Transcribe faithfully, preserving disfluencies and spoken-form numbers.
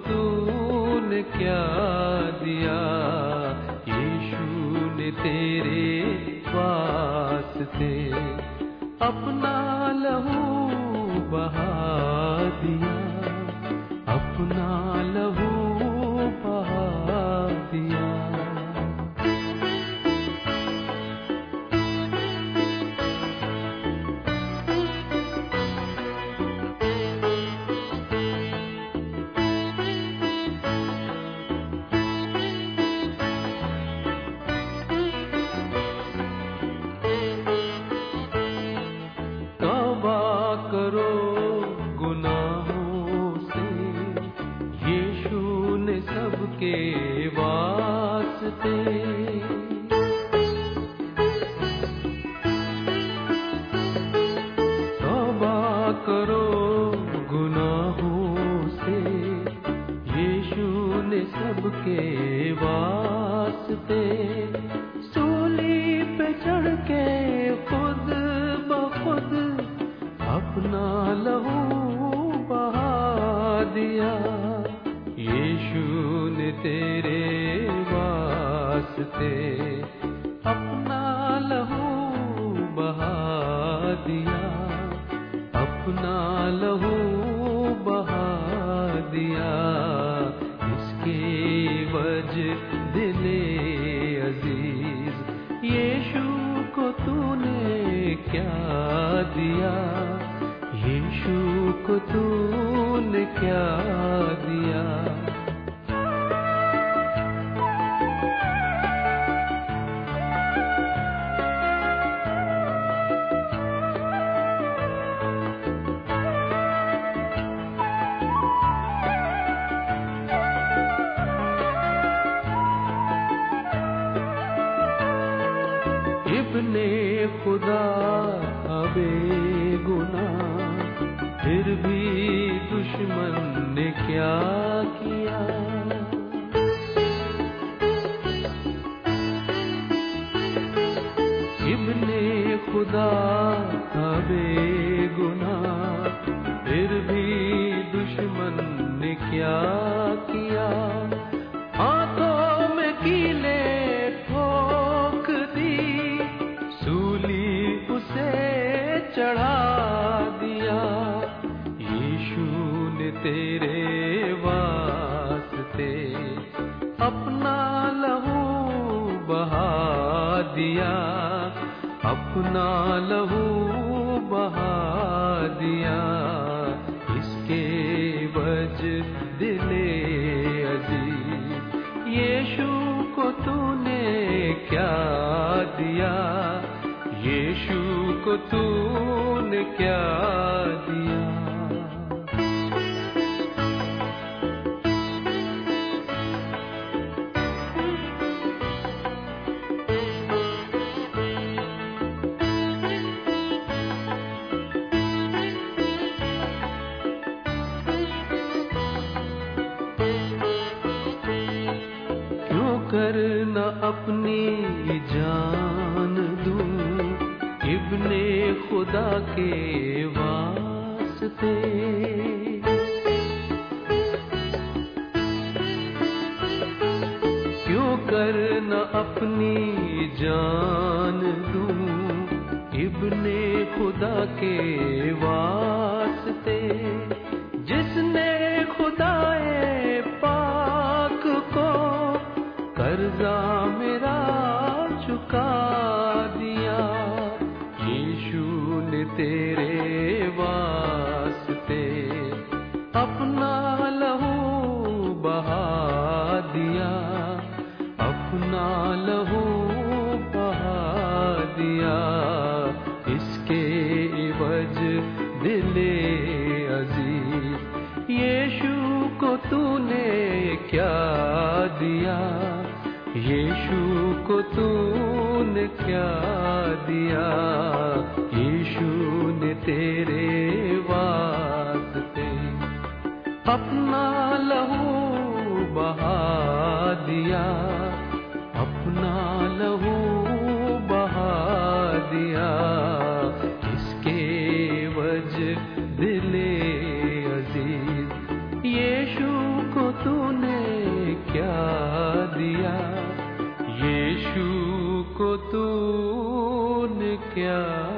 تو نے کیا دیا، یشوع نے تیرے واسطے اپنا لہو بہا دیا، اپنا لہو بہا دیا۔ کرو گناہوں سے، یشوع نے سب کے واسطے توبہ کرو گناہوں سے، یشوع نے سب کے واسطے سولی پہ چڑھ کے خود بخود اپنا لہو بہا دیا، یشوع نے تیرے واسطے اپنا لہو بہا دیا، اپنا لہو بہا دیا۔ اس کے وجہ دل عزیز یشوع کو تو نے کیا دیا، یشوع کو تو نے کیا دیا۔ ابن خدا بے گناہ پھر بھی دشمن نے کیا کیا، ابن خدا بے گناہ پھر بھی دشمن نے کیا کیا، ہاتھوں میں کیلے ٹھوک دی، سولی اسے چڑھا دیا، یشوع نے تیرے واسطے اپنا لہو بہا دیا، اپنا لہو بہا دیا۔ اس کے وجہ دل عزیز یشوع کو تو نے کیا دیا، یشوع کو تو نے کیا دیا۔ کیوں کرنا اپنی جان دوں ابن خدا کے واسطے، کیوں کرنا اپنی جان دوں ابن خدا کے واسطے، جس نے خدائے پاک کو قرضہ میرا چکا دیا، یشوع نے تیرے واسطے اپنا لہو بہا دیا، اپنا لہو بہا دیا۔ اس کے عوض دل عزیز یشوع کو تو نے کیا دیا، یشوع کو تو نے کیا دیا، یشوع نے کیا